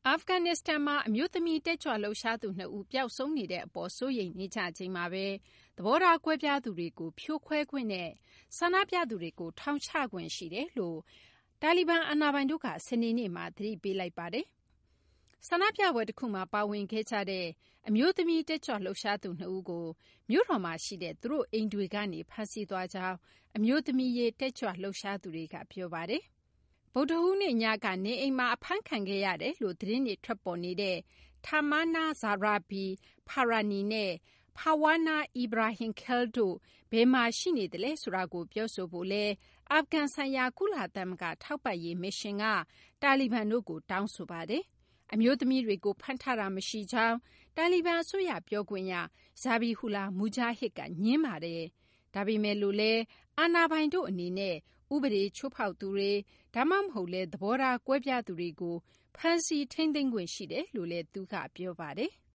အာဖဂန်နစ္စတန်မှာအမျိုးသမီးတက်ကြွလှုပ်ရှားသူ2ဦးပျောက်ဆုံးနေတဲ့အပေါ်စိုးရိမ်နေကြချိန်မှာပဲသဘောထားကွဲပြားသူတွေကိုဖြိုခွဲခွင့်နဲ့ဆန္ဒပြသူတွေကိုထောင်ချခွင့်ရှိတယ်လို့တာလီဘန်အာဏာပိုင်တို့ကစနေနေ့မှာသတိပေးလိုက်ပါတယ်။ဆန္ဒပြပွဲတစ်ခုမှာပါဝင်ခဲ့ကြတဲ့အမျိုးသမီးတက်ကြွလှုပ်ရှားသူ2ဦးကိုမြို့တော်မှာရှိတဲ့သူတို့အိမ်တွေကနေဖမ်းဆီးသွားကြောင်းအမျိုးသမီးရေးတက်ကြွလှုပ်ရှားသူတွေကပြောပါတယ်။ဗုဒ္ဓဟူးနေ့ညကနေအိမ်မှာအဖမ်းခံခဲ့ရတယ်လို့သတင်းတွေထွက်ပေါ်နေတဲ့ Tamanna Zahrabi Parani နဲ့ Parwana Ibrahim Khalil တို့ဘယ်မှာရှိနေသလဲဆိုတာကိုပြောဆိုဖို့လဲအာဖဂန်ဆိုင်ရာကုလသမဂ္ဂထောက်ပံ့ရေးမစ်ရှင်ကတာလီဘန်တို့ကိုတောင်းဆိုပါတယ်။အမျိုးသမီးတွေကိုဖမ်းထားတာမရှိကြောင်းတာလီဘန်အစိုးရပြောခွင့်ရ Zabihullah Mujahid ကငြင်းပါတယ်။ဒါပေမဲ့လို့လဲအာဏာပိုင်တို့အနေနဲ့ဥပဒေချိုးဖောက်သူတွေဒါမှမဟုတ်လဲသဘောထားကွဲပြားသူတွေကိုဖမ်းဆီးထိန်းသိမ်းခွင့်ရှိတယ်လို့လည်းသူကပြောပါတယ်။